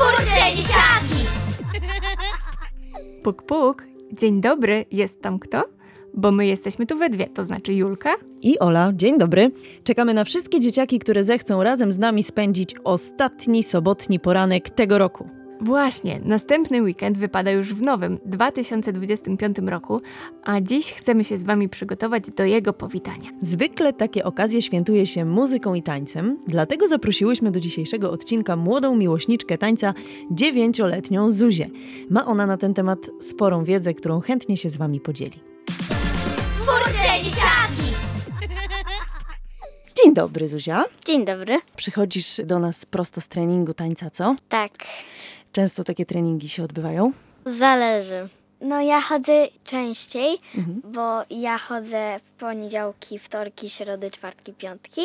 Twórcze dzieciaki! Puk, puk. Dzień dobry, jest tam kto? Bo my jesteśmy tu we dwie, to znaczy Julka i Ola. Dzień dobry. Czekamy na wszystkie dzieciaki, które zechcą razem z nami spędzić ostatni sobotni poranek tego roku. Właśnie, następny weekend wypada już w nowym 2025 roku, a dziś chcemy się z wami przygotować do jego powitania. Zwykle takie okazje świętuje się muzyką i tańcem, dlatego zaprosiłyśmy do dzisiejszego odcinka młodą miłośniczkę tańca 9-letnią Zuzię. Ma ona na ten temat sporą wiedzę, którą chętnie się z wami podzieli. Twórcze dzieciaki! Dzień dobry, Zuzia. Dzień dobry. Przychodzisz do nas prosto z treningu tańca, co? Tak, Często takie treningi się odbywają? zależy. No ja chodzę częściej, bo ja chodzę w poniedziałki, wtorki, środy, czwartki, piątki.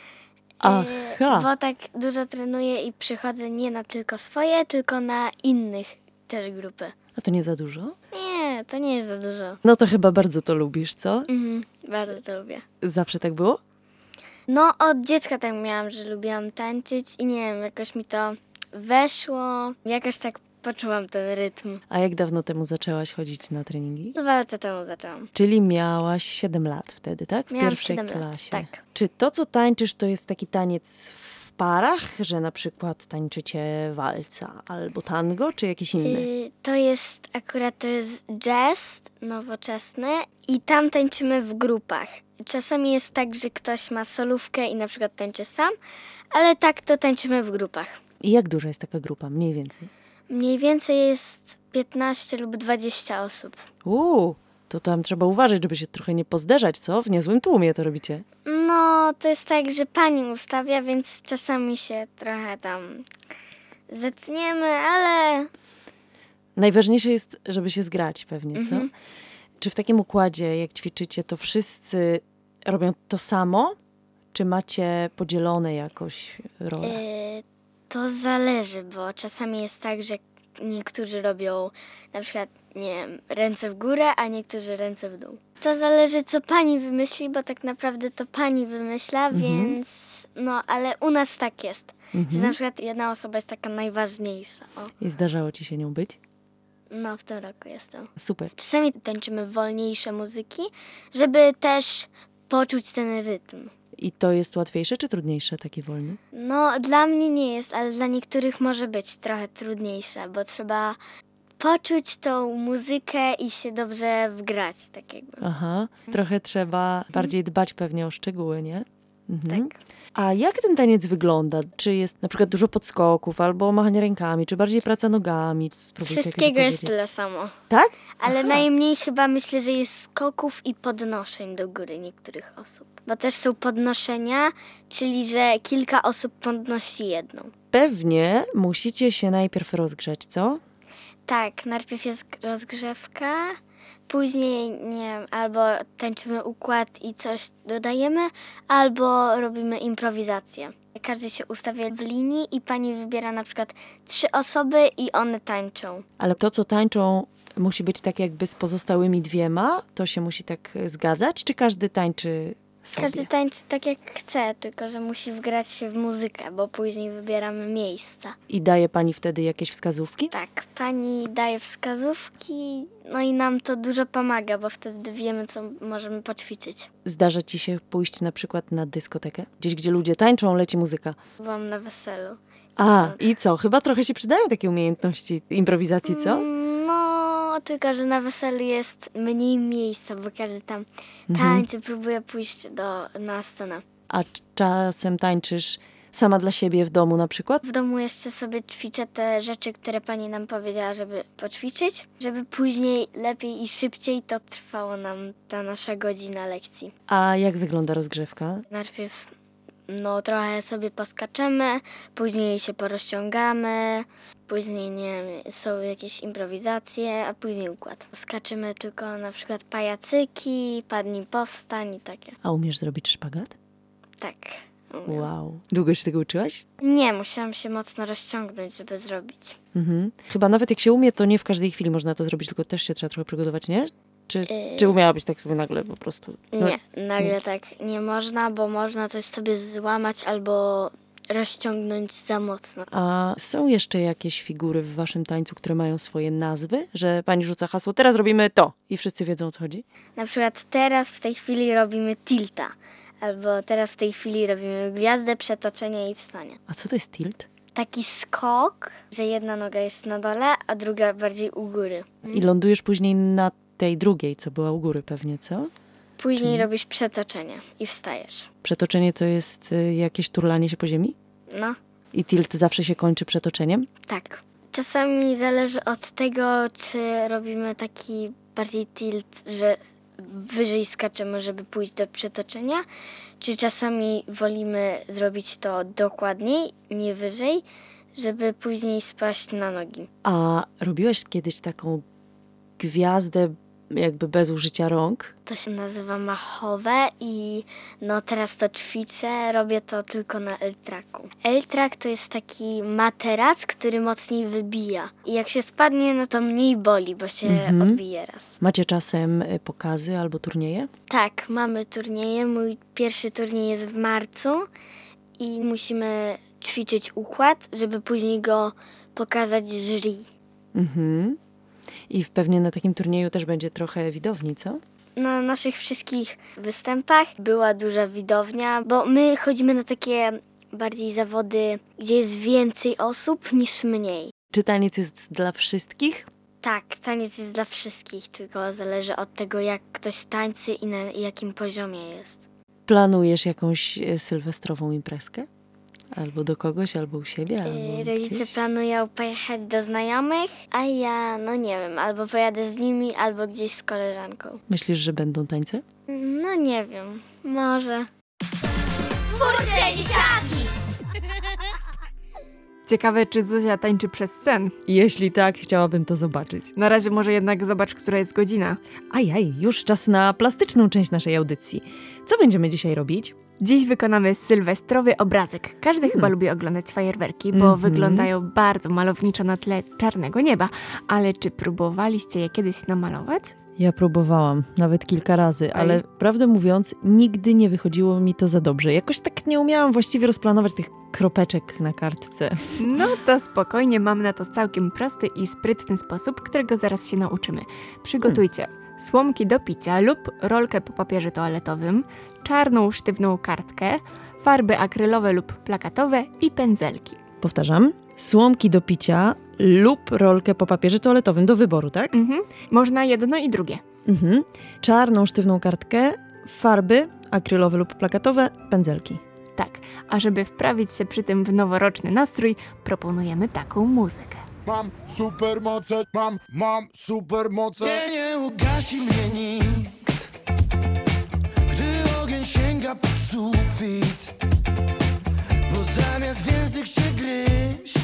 Aha. Bo tak dużo trenuję i przychodzę nie na tylko swoje, tylko na innych też grupy. A to nie za dużo? Nie, to nie jest za dużo. No to chyba bardzo to lubisz, co? Bardzo to lubię. Zawsze tak było? No od dziecka tak miałam, że lubiłam tańczyć i nie wiem, jakoś mi to weszło. Jakoś tak poczułam ten rytm. A jak dawno temu zaczęłaś chodzić na treningi? 2 lata temu zaczęłam. Czyli miałaś 7 lat wtedy, tak? W Miałam pierwszej 7 lat, klasie. tak. Czy to, co tańczysz, to jest taki taniec w parach, że na przykład tańczycie walca albo tango, czy jakiś inny? To jest jazz nowoczesny i tam tańczymy w grupach. Czasami jest tak, że ktoś ma solówkę i na przykład tańczy sam, ale tak to tańczymy w grupach. I jak duża jest taka grupa, mniej więcej? Mniej więcej jest 15 lub 20 osób. To tam trzeba uważać, żeby się trochę nie pozderzać, co? W niezłym tłumie to robicie. No, to jest tak, że pani ustawia, więc czasami się trochę tam zetniemy, ale Najważniejsze jest, żeby się zgrać pewnie, co? Czy w takim układzie, jak ćwiczycie, to wszyscy robią to samo? Czy macie podzielone jakoś role? to zależy, bo czasami jest tak, że niektórzy robią na przykład, nie wiem, ręce w górę, a niektórzy ręce w dół. To zależy, co pani wymyśli, bo tak naprawdę to pani wymyśla, więc no, ale u nas tak jest, że na przykład jedna osoba jest taka najważniejsza. O. I zdarzało ci się nią być? No, w tym roku jestem. Super. Czasami tańczymy wolniejsze muzyki, żeby też poczuć ten rytm. I to jest łatwiejsze czy trudniejsze, taki wolny? No, dla mnie nie jest, ale dla niektórych może być trochę trudniejsze, bo trzeba poczuć tą muzykę i się dobrze wgrać, tak jakby. Aha, trochę trzeba bardziej dbać pewnie o szczegóły, nie? Tak. A jak ten taniec wygląda? Czy jest na przykład dużo podskoków albo machania rękami, czy bardziej praca nogami? Spróbujcie Wszystkiego jakoś jest opowiedzieć. tyle samo. Tak? Ale Aha. najmniej chyba myślę, że jest skoków i podnoszeń do góry niektórych osób. Bo też są podnoszenia, czyli że kilka osób podnosi jedną. Pewnie musicie się najpierw rozgrzeć, co? Tak, najpierw jest rozgrzewka, później, nie wiem, albo tańczymy układ i coś dodajemy, albo robimy improwizację. Każdy się ustawia w linii i pani wybiera na przykład 3 osoby i one tańczą. Ale to, co tańczą, musi być tak jakby z pozostałymi 2? To się musi tak zgadzać? Czy każdy tańczy sobie? Każdy tańczy tak jak chce, tylko że musi wgrać się w muzykę, bo później wybieramy miejsca. I daje pani wtedy jakieś wskazówki? Tak, pani daje wskazówki, no i nam to dużo pomaga, bo wtedy wiemy, co możemy poćwiczyć. Zdarza ci się pójść na przykład na dyskotekę? Gdzieś, gdzie ludzie tańczą, leci muzyka. Byłam na weselu. I co? Chyba trochę się przydają takie umiejętności improwizacji, co? No, tylko że na weselu jest mniej miejsca, bo każdy tam tańczy, próbuje pójść na scenę. A czasem tańczysz sama dla siebie w domu na przykład? W domu jeszcze sobie ćwiczę te rzeczy, które pani nam powiedziała, żeby poćwiczyć, żeby później lepiej i szybciej to trwało nam ta nasza godzina lekcji. A jak wygląda rozgrzewka? Najpierw trochę sobie poskaczemy, później się porozciągamy, później, nie wiem, są jakieś improwizacje, a później układ. Skaczymy tylko na przykład pajacyki, padnij, powstań i takie. A umiesz zrobić szpagat? Tak. Umiem. Wow. Długo się tego uczyłaś? Nie, musiałam się mocno rozciągnąć, żeby zrobić. Chyba nawet jak się umie, to nie w każdej chwili można to zrobić, tylko też się trzeba trochę przygotować, nie? Czy umiałabyś tak sobie nagle po prostu? Nie, nagle tak nie można, bo można coś sobie złamać albo rozciągnąć za mocno. A są jeszcze jakieś figury w waszym tańcu, które mają swoje nazwy? Że pani rzuca hasło, teraz robimy to i wszyscy wiedzą, o co chodzi? Na przykład teraz w tej chwili robimy tilta. Albo teraz w tej chwili robimy gwiazdę, przetoczenie i wstanie. A co to jest tilt? Taki skok, że jedna noga jest na dole, a druga bardziej u góry. I lądujesz później na tej drugiej, co była u góry pewnie, co? Później robisz przetoczenie i wstajesz. Przetoczenie to jest jakieś turlanie się po ziemi? No, I tilt zawsze się kończy przetoczeniem? tak. Czasami zależy od tego, czy robimy taki bardziej tilt, że wyżej skaczemy, żeby pójść do przetoczenia, czy czasami wolimy zrobić to dokładniej, nie wyżej, żeby później spaść na nogi. A robiłeś kiedyś taką gwiazdę jakby bez użycia rąk? To się nazywa machowe i no teraz to ćwiczę, robię to tylko na L-tracku. L-track to jest taki materac, który mocniej wybija. I jak się spadnie, no to mniej boli, bo się odbije raz. Macie czasem pokazy albo turnieje? Tak, mamy turnieje. Mój pierwszy turniej jest w marcu i musimy ćwiczyć układ, żeby później go pokazać jury. Mhm. I pewnie na takim turnieju też będzie trochę widowni, co? Na naszych wszystkich występach była duża widownia, bo my chodzimy na takie bardziej zawody, gdzie jest więcej osób niż mniej. Czy taniec jest dla wszystkich? Tak, taniec jest dla wszystkich, tylko zależy od tego, jak ktoś tańczy i na jakim poziomie jest. Planujesz jakąś sylwestrową imprezkę? Albo do kogoś, albo u siebie, albo Rodzice gdzieś? planują pojechać do znajomych, a ja, no nie wiem, albo pojadę z nimi, albo gdzieś z koleżanką. Myślisz, że będą tańce? No nie wiem, może. Twórcze dzieciaki! Ciekawe, czy Zuzia tańczy przez sen. Jeśli tak, chciałabym to zobaczyć. Na razie może jednak zobacz, która jest godzina. Ajaj, już czas na plastyczną część naszej audycji. Co będziemy dzisiaj robić? Dziś wykonamy sylwestrowy obrazek. Każdy chyba lubi oglądać fajerwerki, bo wyglądają bardzo malowniczo na tle czarnego nieba. Ale czy próbowaliście je kiedyś namalować? Ja próbowałam, nawet kilka razy, ale prawdę mówiąc, nigdy nie wychodziło mi to za dobrze. Jakoś tak nie umiałam właściwie rozplanować tych kropeczek na kartce. No to spokojnie, mam na to całkiem prosty i sprytny sposób, którego zaraz się nauczymy. Przygotujcie słomki do picia lub rolkę po papierze toaletowym, czarną sztywną kartkę, farby akrylowe lub plakatowe i pędzelki. Powtarzam, słomki do picia lub rolkę po papierze toaletowym do wyboru, tak? Można jedno i drugie. Czarną sztywną kartkę, farby akrylowe lub plakatowe, pędzelki. Tak, a żeby wprawić się przy tym w noworoczny nastrój, proponujemy taką muzykę. Mam supermoce, mam supermoce. Nie ugasi mnie nikt, gdy ogień sięga pod sufit. Bo zamiast w język się gryźć,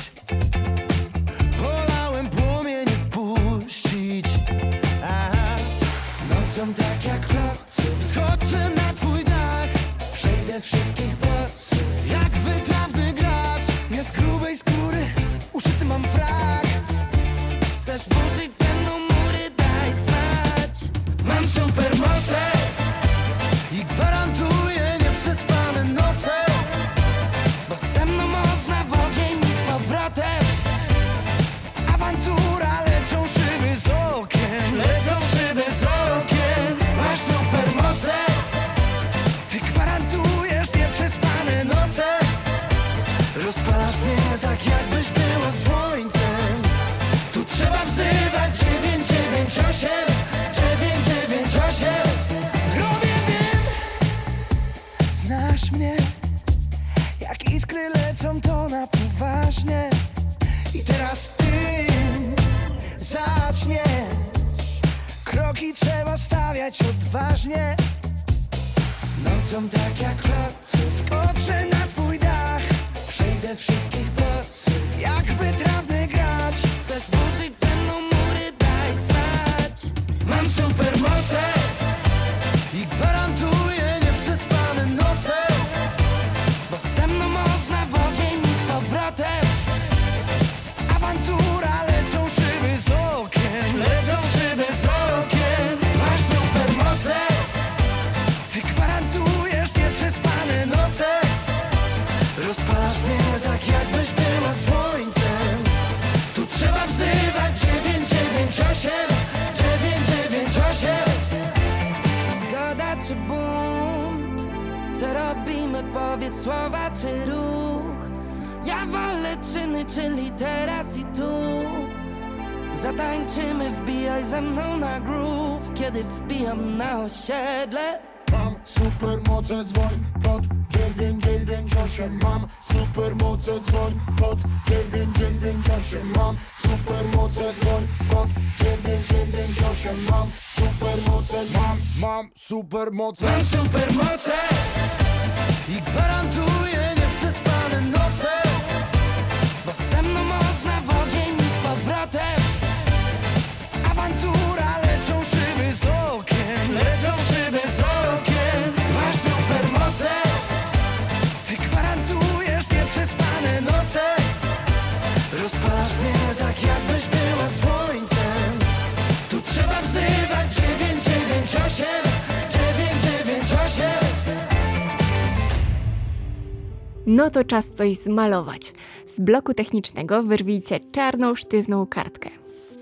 wolałem płomień wpuścić. Aha. Nocą tak jak kloców skoczę na twój dach, przejdę wszystkich bossów jak wytrawny gracz. Jest grubej skóry, uszyty mam frak. Chcesz burzyć ze mną mury, daj znać. Mam supermoce i gwarantuję nieprzespane noce, bo ze mną można w ogień i z powrotem. Awantura, lecą szyby z okien, lecą szyby z okien. Masz supermoce, ty gwarantujesz nieprzespane noce. Rozpalasz mnie tak jakbyś była słońcem. Tu trzeba wzywać 998, 998. Robię, wiem, znasz mnie, jak iskry lecą to na poważnie. I teraz ty zaczniesz, kroki trzeba stawiać odważnie. Nocą tak jak kloców skoczę na twój dach, przejdę wszystkich bossów jak wytrawny gracz. Chcesz burzyć ze mną mury, daj znać. Mam supermoce i gwarantuję nieprzespane noce, bo ze mną można w ogień i z powrotem. Awantura, lecą szyby z okien, lecą szyby z okien. Masz supermoce, ty gwarantujesz nieprzespane noce. Rozpalasz mnie wolę powiedz słowa czy ruch. Ja wolę czyny, czyli teraz i tu. Zatańczymy, wbijaj ze mną na groove. Kiedy wbijam na osiedle. Mam supermoce, dzwoń pod 998. Mam supermoce, dzwoń pod 998. Mam supermoce, dzwoń pod 998. Mam supermoce, mam supermoce. Mam supermoce I gwarantuję nieprzespane noce. bo ze mną można w ogień i z powrotem. Awantura, lecą szyby z okien. Lecą szyby z okien. Masz supermoce, Ty gwarantujesz nieprzespane noce. Rozpalasz mnie tak jakbyś była słońcem. Tu trzeba wzywać 998. 998. No to czas coś zmalować. Z bloku technicznego wyrwijcie czarną, sztywną kartkę.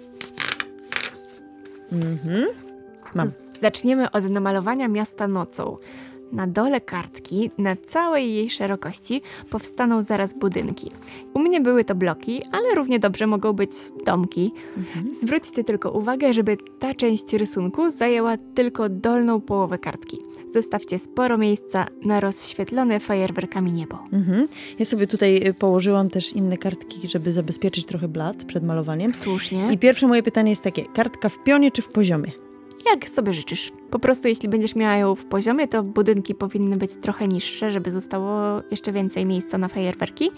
Mam. Zaczniemy od namalowania miasta nocą. Na dole kartki, na całej jej szerokości, powstaną zaraz budynki. U mnie były to bloki, ale równie dobrze mogą być domki. Zwróćcie tylko uwagę, żeby ta część rysunku zajęła tylko dolną połowę kartki. Zostawcie sporo miejsca na rozświetlone fajerwerkami niebo. Ja sobie tutaj położyłam też inne kartki, żeby zabezpieczyć trochę blat przed malowaniem. Słusznie. I pierwsze moje pytanie jest takie, kartka w pionie czy w poziomie? Jak sobie życzysz. Po prostu jeśli będziesz miała ją w poziomie, to budynki powinny być trochę niższe, żeby zostało jeszcze więcej miejsca na fajerwerki.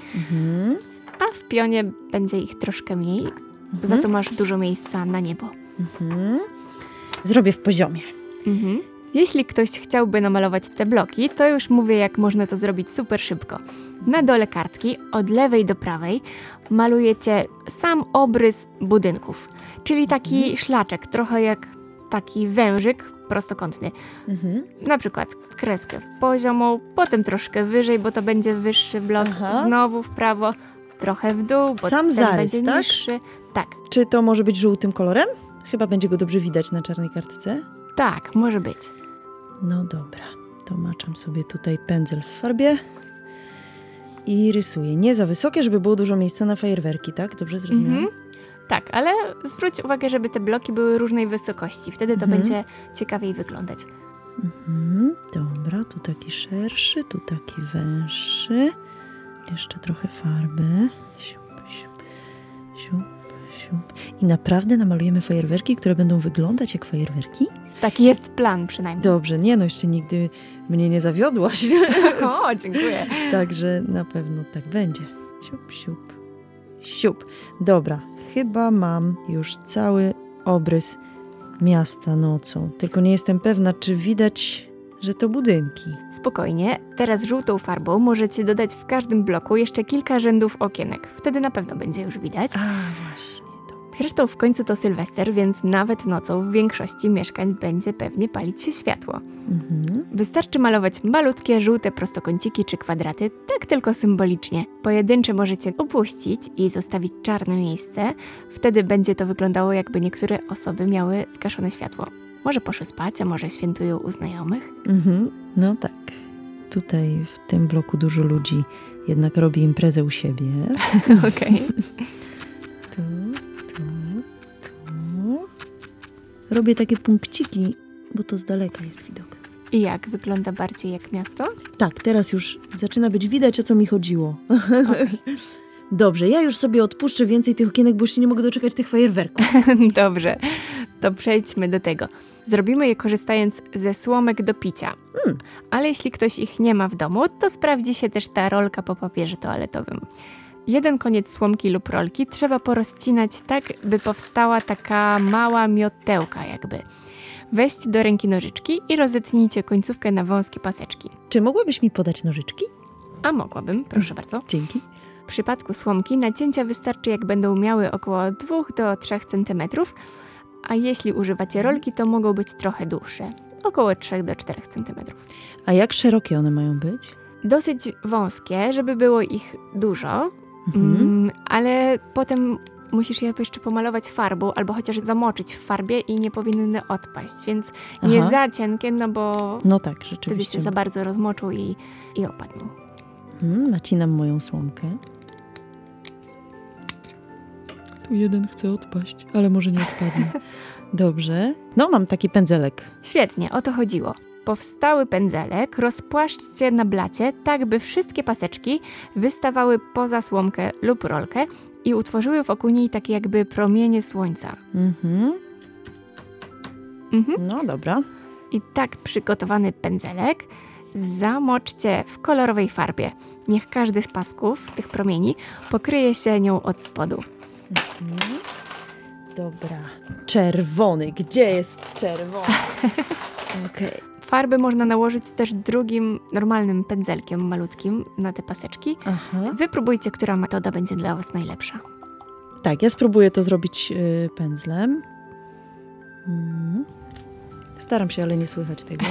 A w pionie będzie ich troszkę mniej. Za to masz dużo miejsca na niebo. Zrobię w poziomie. Jeśli ktoś chciałby namalować te bloki, to już mówię, jak można to zrobić super szybko. Na dole kartki, od lewej do prawej, malujecie sam obrys budynków. Czyli taki szlaczek, trochę jak taki wężyk prostokątny. Na przykład kreskę poziomą, potem troszkę wyżej, bo to będzie wyższy blok, znowu w prawo, trochę w dół, bo Sam ten zarys, będzie tak? niższy. Tak, Czy to może być żółtym kolorem? Chyba będzie go dobrze widać na czarnej kartce. tak, może być. No dobra, to maczam sobie tutaj pędzel w farbie i rysuję. Nie za wysokie, żeby było dużo miejsca na fajerwerki, tak? Dobrze zrozumiałam? Tak, ale zwróć uwagę, żeby te bloki były różnej wysokości. Wtedy to będzie ciekawiej wyglądać. Dobra, tu taki szerszy, tu taki węższy. Jeszcze trochę farby. Siup, siup, siup, siup. I naprawdę namalujemy fajerwerki, które będą wyglądać jak fajerwerki? Taki jest plan przynajmniej. Dobrze, nie no, jeszcze nigdy mnie nie zawiodłaś. O, dziękuję. Także na pewno tak będzie. Siup, siup, siup. Dobra, chyba mam już cały obrys miasta nocą. Tylko nie jestem pewna, czy widać, że to budynki. Spokojnie, teraz żółtą farbą możecie dodać w każdym bloku jeszcze kilka rzędów okienek. Wtedy na pewno będzie już widać. A, właśnie. Zresztą w końcu to Sylwester, więc nawet nocą w większości mieszkań będzie pewnie palić się światło. Wystarczy malować malutkie, żółte prostokąciki czy kwadraty, tak tylko symbolicznie. Pojedyncze możecie opuścić i zostawić czarne miejsce. Wtedy będzie to wyglądało, jakby niektóre osoby miały zgaszone światło. Może poszły spać, a może świętują u znajomych. No tak. Tutaj w tym bloku dużo ludzi jednak robi imprezę u siebie. Okej. Tu. Robię takie punkciki, bo to z daleka jest widok. I jak? Wygląda bardziej jak miasto? Tak, teraz już zaczyna być widać, o co mi chodziło. Dobrze, ja już sobie odpuszczę więcej tych okienek, bo już się nie mogę doczekać tych fajerwerków. Dobrze, to przejdźmy do tego. Zrobimy je korzystając ze słomek do picia. Ale jeśli ktoś ich nie ma w domu, to sprawdzi się też ta rolka po papierze toaletowym. Jeden koniec słomki lub rolki trzeba porozcinać tak, by powstała taka mała miotełka jakby. Weźcie do ręki nożyczki i rozetnijcie końcówkę na wąskie paseczki. Czy mogłabyś mi podać nożyczki? A mogłabym, proszę bardzo. Dzięki. W przypadku słomki nacięcia wystarczy, jak będą miały około 2 do 3 cm, a jeśli używacie rolki, to mogą być trochę dłuższe, około 3 do 4 cm. A jak szerokie one mają być? Dosyć wąskie, żeby było ich dużo, ale potem musisz je jeszcze pomalować farbą, albo chociaż zamoczyć w farbie i nie powinny odpaść, więc nie za cienkie, no bo No tak, wtedy rzeczywiście. się za bardzo rozmoczą i opadną. Nacinam moją słomkę. Tu jeden chce odpaść, ale może nie odpadnie. Dobrze. No, mam taki pędzelek. Świetnie, o to chodziło. Powstały pędzelek rozpłaszczcie na blacie, tak by wszystkie paseczki wystawały poza słomkę lub rolkę i utworzyły wokół niej takie jakby promienie słońca. No dobra. I tak przygotowany pędzelek zamoczcie w kolorowej farbie. Niech każdy z pasków tych promieni pokryje się nią od spodu. Dobra. Czerwony. Gdzie jest czerwony? Okej. Farby można nałożyć też drugim normalnym pędzelkiem malutkim na te paseczki. Aha. Wypróbujcie, która metoda będzie dla Was najlepsza. Tak, ja spróbuję to zrobić pędzlem. Staram się, ale nie słychać tego.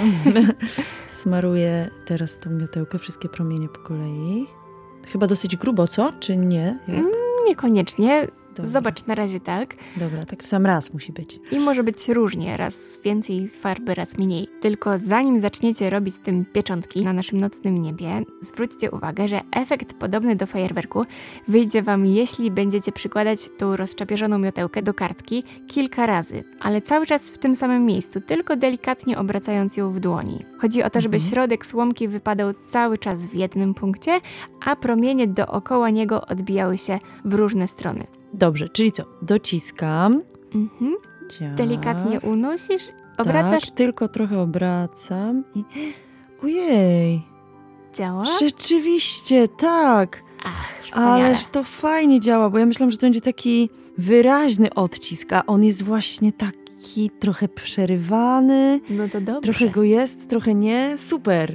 Smaruję teraz tą miotełkę, wszystkie promienie po kolei. Chyba dosyć grubo, co? Czy nie? Jak? Niekoniecznie. Dobra. Zobacz, na razie tak. Dobra, tak w sam raz musi być. I może być różnie, raz więcej farby, raz mniej. Tylko zanim zaczniecie robić tym pieczątki na naszym nocnym niebie, zwróćcie uwagę, że efekt podobny do fajerwerku wyjdzie Wam, jeśli będziecie przykładać tą rozczapierzoną miotełkę do kartki kilka razy, ale cały czas w tym samym miejscu, tylko delikatnie obracając ją w dłoni. Chodzi o to, żeby środek słomki wypadał cały czas w jednym punkcie, a promienie dookoła niego odbijały się w różne strony. Dobrze, czyli co? Dociskam. Ciach. Delikatnie unosisz, obracasz, Tak, tylko trochę obracam i... Ojej! działa. Rzeczywiście, tak! Ach, wspaniale. Ależ to fajnie działa, bo ja myślałam, że to będzie taki wyraźny odcisk, a on jest właśnie taki trochę przerywany. No to dobrze. Trochę go jest, trochę nie. Super!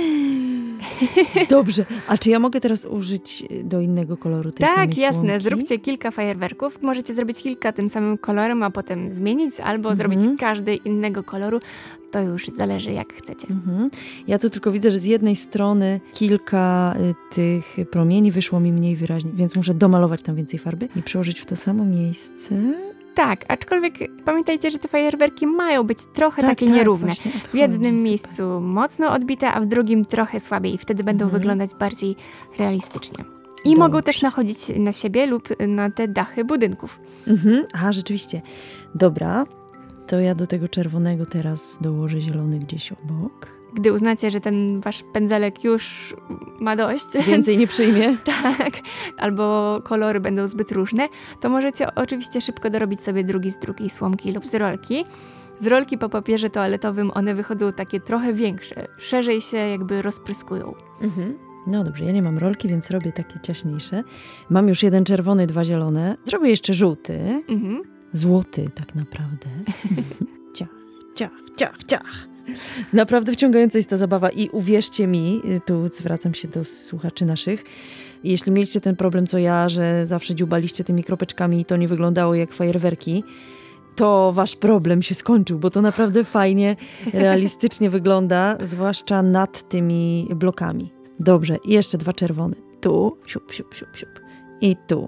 Dobrze. A czy ja mogę teraz użyć do innego koloru tej samej Tak, jasne. słomki? Zróbcie kilka fajerwerków. Możecie zrobić kilka tym samym kolorem, a potem zmienić, albo zrobić każdy innego koloru. To już zależy, jak chcecie. Ja tu tylko widzę, że z jednej strony kilka tych promieni wyszło mi mniej wyraźnie, więc muszę domalować tam więcej farby i przyłożyć w to samo miejsce. Tak, aczkolwiek pamiętajcie, że te fajerwerki mają być trochę takie nierówne. właśnie o to W jednym chodzi, miejscu mocno odbite, a w drugim trochę słabiej. Wtedy będą wyglądać bardziej realistycznie. I mogą też nachodzić na siebie lub na te dachy budynków. Aha, rzeczywiście. Dobra, to ja do tego czerwonego teraz dołożę zielony gdzieś obok. Gdy uznacie, że ten wasz pędzelek już ma dość, Więcej nie przyjmie. tak, albo kolory będą zbyt różne, to możecie oczywiście szybko dorobić sobie drugi z drugiej słomki lub z rolki. Z rolki po papierze toaletowym one wychodzą takie trochę większe, szerzej się jakby rozpryskują. No dobrze, ja nie mam rolki, więc robię takie ciaśniejsze. Mam już jeden czerwony, 2 zielone. Zrobię jeszcze żółty. Złoty tak naprawdę. Ciach, ciach, ciach, ciach. Naprawdę wciągająca jest ta zabawa i uwierzcie mi, tu zwracam się do słuchaczy naszych, jeśli mieliście ten problem co ja, że zawsze dziubaliście tymi kropeczkami i to nie wyglądało jak fajerwerki, to wasz problem się skończył, bo to naprawdę fajnie, realistycznie wygląda, zwłaszcza nad tymi blokami. Dobrze, i jeszcze 2 czerwone. Tu, siup, siup, siup, siup. I tu.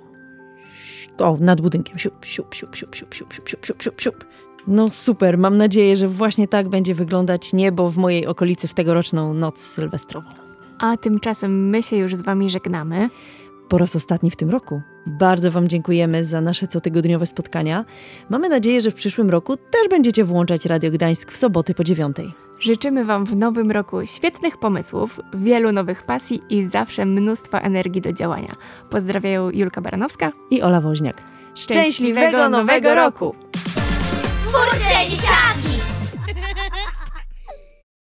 O, nad budynkiem. Siup, siup, siup, siup, siup, siup, siup, siup, siup, siup. No super, mam nadzieję, że właśnie tak będzie wyglądać niebo w mojej okolicy w tegoroczną noc sylwestrową. A tymczasem my się już z wami żegnamy. Po raz ostatni w tym roku. Bardzo wam dziękujemy za nasze cotygodniowe spotkania. Mamy nadzieję, że w przyszłym roku też będziecie włączać Radio Gdańsk w soboty po 9. Życzymy wam w nowym roku świetnych pomysłów, wielu nowych pasji i zawsze mnóstwa energii do działania. Pozdrawiają Julka Baranowska I Ola Woźniak. Szczęśliwego Nowego Roku! Twórcze dzieciaki!